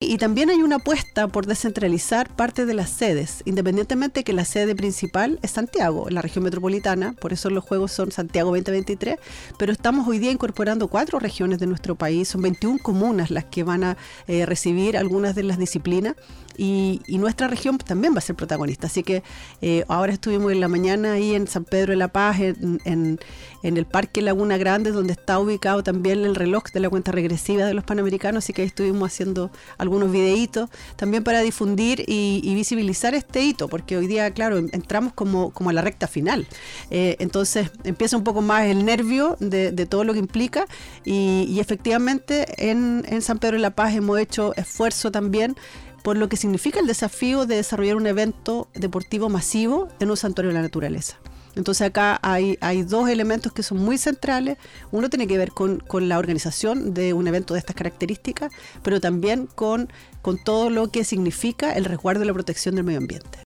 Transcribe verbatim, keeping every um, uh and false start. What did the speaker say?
y también hay una apuesta por descentralizar parte de las sedes, independientemente que la sede principal es Santiago, en la región metropolitana, por eso los Juegos son Santiago veinte veintitrés, pero estamos hoy día incorporando cuatro regiones de nuestro país, son veintiuna comunas las que van a eh, recibir algunas de las disciplinas, y, y nuestra región también va a ser protagonista, así que eh, ahora estuvimos en la mañana ahí en San Pedro de la Paz, en, en, en el Parque Laguna Grande, donde está ubicado también el reloj de la cuenta regresiva de los Panamericanos, así que ahí estuvimos haciendo algunos videitos también para difundir y, y visibilizar este hito, porque hoy día, claro, entramos como, como a la recta final, eh, entonces empieza un poco más el nervio de, de todo lo que implica, y, y efectivamente en, en San Pedro de la Paz hemos hecho esfuerzo también por lo que significa el desafío de desarrollar un evento deportivo masivo en un santuario de la naturaleza. Entonces acá hay, hay dos elementos que son muy centrales. Uno tiene que ver con, con la organización de un evento de estas características, pero también con, con todo lo que significa el resguardo y la protección del medio ambiente.